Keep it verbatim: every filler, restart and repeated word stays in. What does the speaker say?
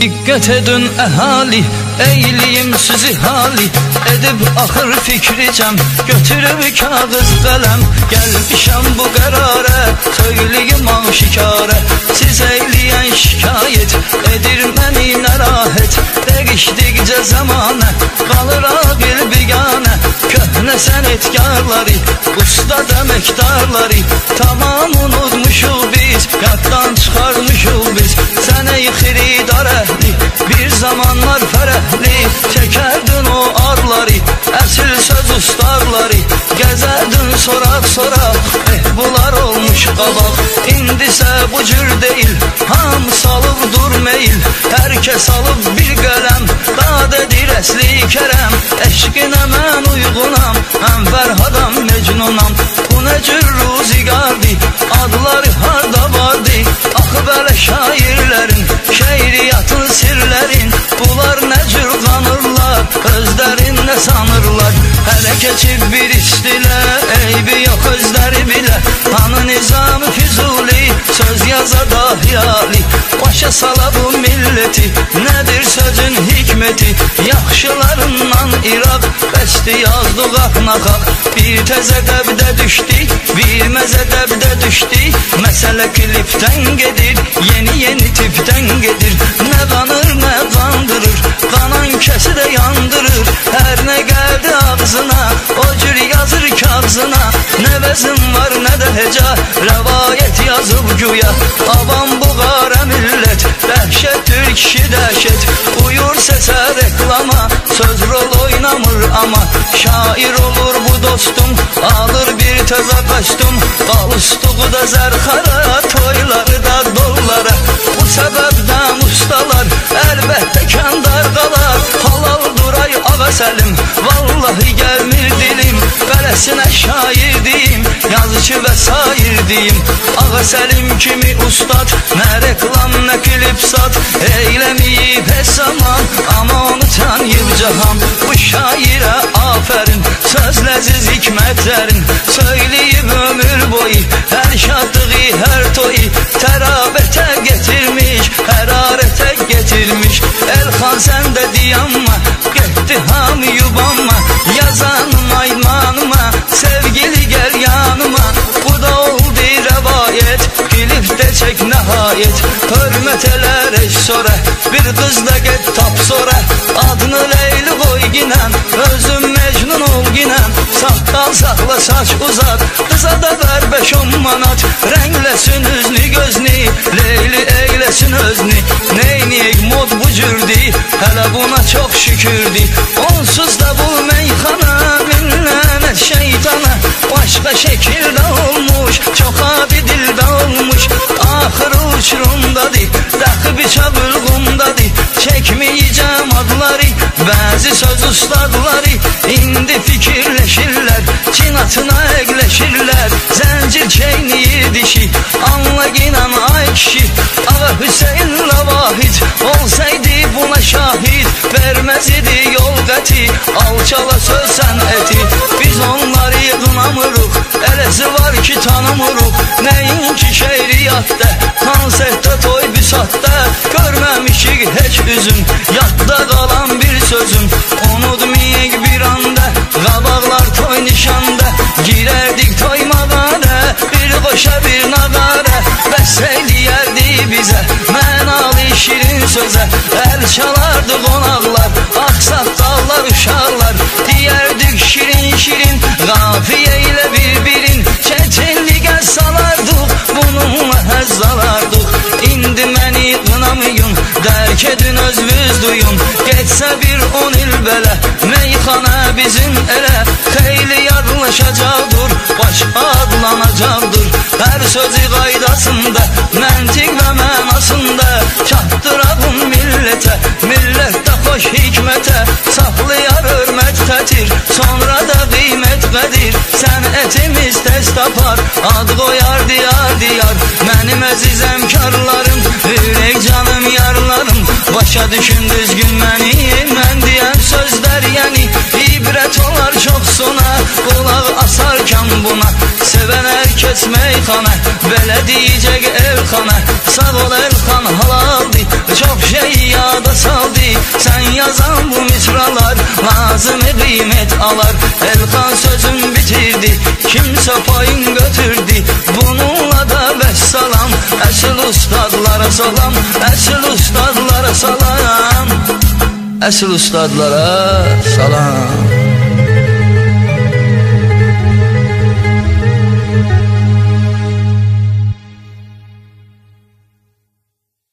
Dikkat edin ehali, eyliyim sizi hali. Edip ahır fikricem, götürüp kağıt kalem. Gelmişem bu karara, söyleyeyim aşikare. Siz eyleyen şikayet, edir beni nerahet. Değiştikçe zamane, kalır abil bigane. Köhne senetkarları, usta demektarları. Tamam unutmuşuz biz, yaddan çıkarmışız biz. Sen ey xiridar ehli, bir zamanlar ferehli. Çekerdin o arları, esil söz ustarları. Gezerdin sorak sorak, eh bunlar olmuş kabak. İndise bu cür değil, hamısı alıp durmayıl. Herkes alıp bir kalem, dadedir esli kerem. Eşkine mən uygunam, mən Ferhadam Mecnunam. Bu ne cür ruzigardı, adları harda vardı. Axı belə şairlerin, şeiriyatın sirlerin. Bunlar ne cür kanırlar, özlerin ne sanırlar. Hele geçip bir istile, eybi yok özleri bile. Hanı Nizam-ı Füzuli, söz yaza dahiyali. Başa sala bu milleti, nedir sözün hikmeti. Yaxşılarından Irak, besti yazdık aknakak. Bir tezedebde düştük, bir mezedebde düştük. Mesele klipten gedir, yeni yeni tipten gedir. Ne kanır ne kandırır, kanan kesi de yandırır. Her ne geldi ağzına, o cür yazır kağzına. Ne vezin var ne de heca, revayet yazıp güya. Avam bu gara millet, dehşet Türk işi dehşet. Uyur sese reklama, söz rol oynamır ama. Şair olur bu dostum, alır bir teze kaçtım. Kalıstuğu da zerhara, toyları da dollara. Bu sebepten ustalar elbette kandar kalar. Halal duray ağa Selim, vallahi gelmir dilim. Belesine şair diyeyim, yazıcı ve sair diyeyim. Ağa Selim kimi ustad, ne reklam ne klip sat. Eylemeyip pes zaman, ama onu tanıyıp cahan. Bu şaire aferin, söz leziz hikmetlerin. Söyleyip ömür boyu, her şadlığı her toyu. Terabete getirmiş, herarete getirmiş. Elhan sen de diyanma, gitti ham yubanma. Yazanım aymanıma, sevgili gel yanıma. Bu da oldu revayet, klipte çek nihayet. Hürmet eler eş sonra, bir kız da get tap sonra. Adını Leyli koy ginen, özüm Mecnun ol ginen. Sakal sakla saç uzat, kıza da ver beş on manat. Renklesin üzni gözni, Leyli eylesin özni. Neyniyek mod bu cürdü, hele buna çok şükürdü. Onsuz da bu meyhana, minnet şeytana. Başka şekilde olmuş, çok abi dilde olmuş. Ahırı uçurumdadır, dakı bıçak ılgımdadır. Çekmeyeceğim adları, bazı söz ustadları. İndi fikirleşirler, cinatına ekleşirler. Zencir çeyniyir dişi, anla inan ay kişi. Ağa Hüseyin Lavahit, olsaydı buna şahit. Vermez idi yol gati, alçala söz seneti. Biz onları kınamırıq, elesi var ki tanımırıq. Neyin ki şeiriyatta, konserte toy büsatta. Görmemişik hiç üzüm, yadda kalan bir sözüm. Unutmayık bir anda, qabaqlar toy nişanda. Girerdik toy mağara, bir koşa bir nagara. Bəsseyliyerdi bize, mənalı şirin söze. El çalardı qonaqlar, aksaqqallar uşaqlar. Diyerdik şirin şirin, qafiye ile bir-birin. Çetinliğe salardık, bununla həzz alardıq. İndi məni qınamayın, dərk edin özünüz duyun. Geçse bir on il belə, meyxana bizim elə. Xeyli yadlaşacaqdır, baş adlanacaqdır. Her sözü qaydasında, məntiq və mənasında. Çatdırağın millete, millette hoş hikmete. Saxlayar hörmət tətir, sonra da qiymet qədir. Sənətimiz tez tapar, ad qoyar diyar diyar. Mənim əziz əmkarlarım, ürək canım yarlarım. Başa düşün düzgün məni, mən deyən sözlər yəni. İbrət olar çox sona, qulaq asarkən buna. Sevən herkes meyxana, belə deyəcək Elxana. Sağ ol Elxan halaldi, çox objeyi yada saldı. Sen yazan bu misralar lazımı kıymet alar. Elkan sözüm bitirdi, kimse payın götürdü. Bununla da vesselam, əsl ustadlara salam, əsl ustadlara salam, əsl ustadlara salam.